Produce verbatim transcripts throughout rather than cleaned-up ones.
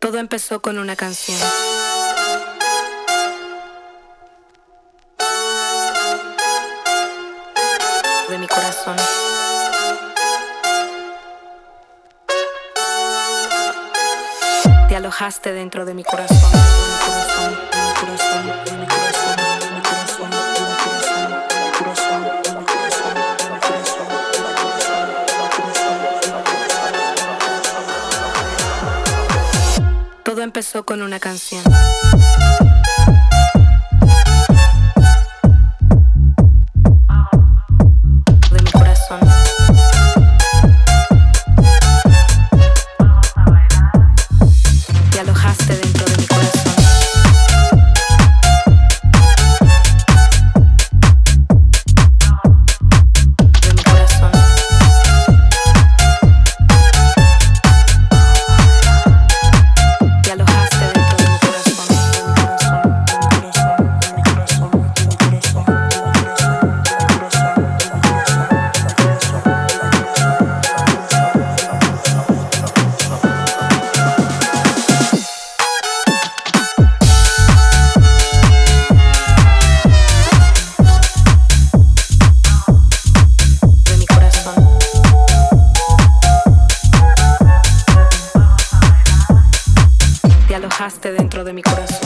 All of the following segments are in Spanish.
Todo empezó con una canción. De mi corazón. Te alojaste dentro de mi corazón. De mi corazón, de mi corazón, de mi corazón, de mi corazón, de mi corazón, de mi corazón, de mi corazón, de mi corazón, de mi corazón, de mi corazón, de mi corazón. Todo empezó con una canción. De mi corazón. Te alojaste dentro de mi corazón. De mi corazón. Te alojaste dentro de mi corazón. De mi corazón, de mi corazón, de mi corazón, de mi corazón, de mi corazón, de mi corazón, de mi corazón, te alojaste dentro de mi corazón.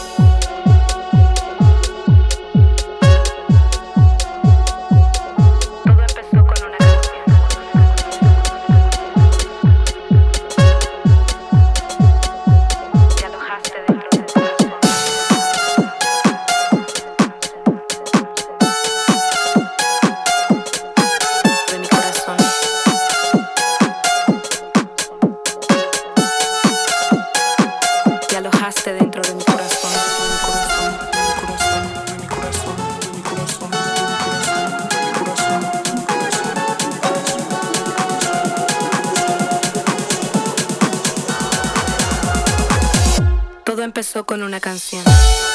Todo empezó con una canción. Te alojaste dentro de mi corazón. De mi corazón. Te alojaste dentro de mi corazón, de mi corazón, de mi corazón, de mi corazón, de mi corazón, de mi corazón, de mi corazón, de mi corazón. Todo empezó con una canción.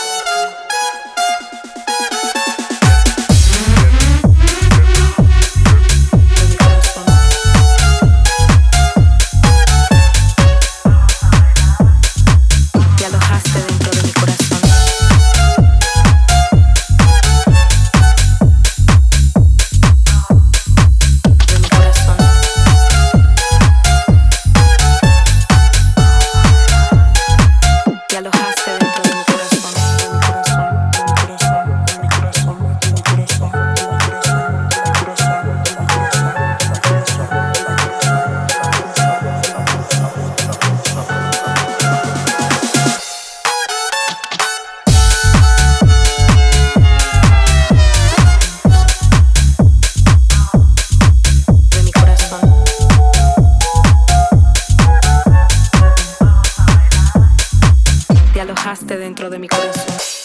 Te alojaste dentro de mi corazón, de mi corazón, de mi corazón, de mi corazón, de mi corazón, de mi corazón, de mi corazón, de mi corazón, de mi corazón, de mi corazón. Te alojaste dentro de mi corazón.